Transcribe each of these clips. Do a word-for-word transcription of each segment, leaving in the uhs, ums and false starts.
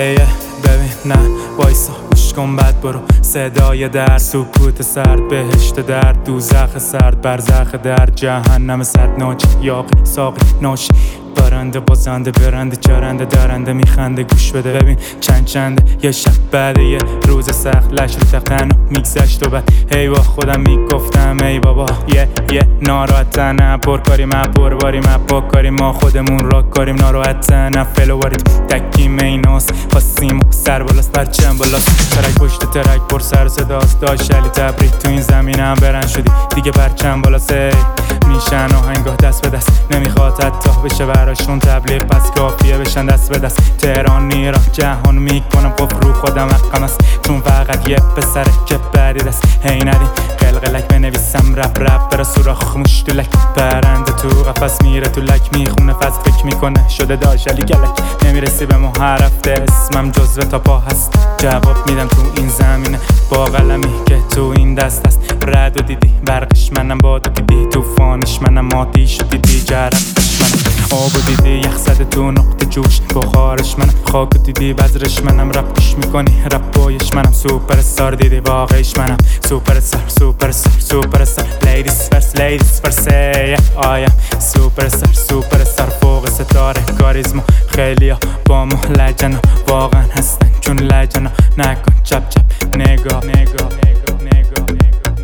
هی ببین نه وایسا گوش کن بعد برو صدای در سکوت سرد بهشت درد دوزخ سرد برزخ درد جهنم سرد ناچ یاقی ساقی ناش برنده بازنده برنده چرنده درنده میخنده گوش بده ببین چند چنده یه شب بعد یه روز سخت لش رو تقن و میگذشت و بعد هی با خودم میگفتم ای بابا یه یه ناراحتن پر کاری من پر باری من پاک کاری ما خودمون را کاریم ناراحتن فلو وارید تکیم ایناس خواستیم و سر بالاست پرچم بالاست ترک پشت ترک پر سر صداست داشت علی تبریک تو این زمینم برن شدی دیگه پرچم بالاست میشن آهنگاه دست به دست نمیخواد حتی بشه براشون تبلیغ پس کافیه بشن دست به دست تهران ایران جهان میکنم قف رو خودم حقم است چون فقط یه پسره که برید است هی ندیم قلقلک بنویسم رپ رپ برا سوراخ مشتولک پرنده تو قفس میره تو لک میخونه فز فکر میکنه شده داشت علی گلک نمیرسی به محرف اسمم جزو تا پا هست جواب میدم تو این زمینه با قلمی که تو این دست است رد و دیدی برقش منم بادو دیدی توفانش منم آتیش دیدی جرقش منم آب و دیدی یخ زده تو نقطه جوش بخارش منم خاک و دیدی بذرش منم رپ گوش میکنی رپ بایش منم سوپر استار دیدی واقعیش منم سوپر استار سوپر استار سوپر استار لیدیز فرست لیدیز فرست آیم سوپر استار سوپر استار فوق ستاره کاریزما خیلیا با ما لجنا واقعا هستن چون لجنا نکن چپ چپ نگاه نگاه نگاه نگاه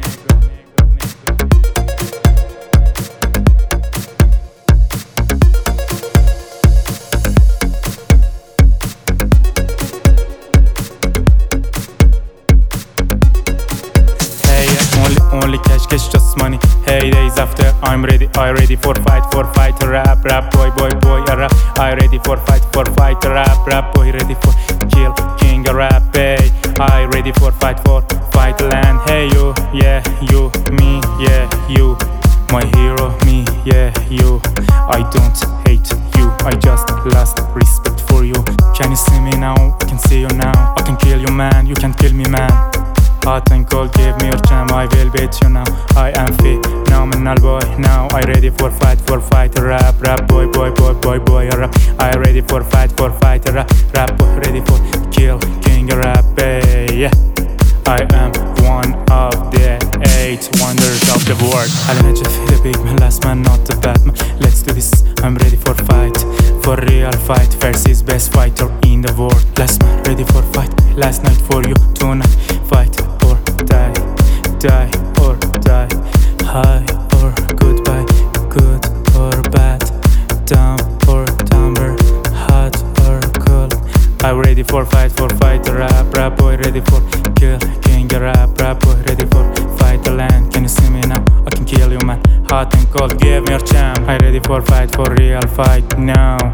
Only cash, cash, just money. Hey, days after, I'm ready, I ready for fight, for fight, rap, rap, boy, boy, boy, rap. I ready for fight, for fight, rap, rap, boy, ready for kill, king, rap, hey. I ready for fight, for fight, land. Hey, you, yeah, you, me, yeah, you, my hero, me, yeah, you. I don't hate you, I just lost respect for you. Can you see me now? I can see you now. I can kill you, man. You can't kill me, man. Hot and cold, give me your jam, I will beat you now. I am phenomenal boy, now I ready for fight, for fight, rap, rap, boy, boy, boy, boy, boy, rap. I ready for fight, for fight, rap, rap, boy, ready for kill, king, rap, yeah. I am one of the eight wonders of the world. I'll let you feel the big man, last man, not the bad man. Let's do this, I'm ready for fight, for real fight. First is best fighter in the world. Last man, ready for fight, last night for you, tonight. Fight or die, die or die. High or goodbye, good or bad. Dumb or dumber, hot or cold. I'm ready for fight, for fight, rap, rap boy, ready for kill, king, rap, rap boy, ready for fight the land. Can you see me now? I can kill you, man. Hot and cold, give me your champ. I'm ready for fight, for real fight now.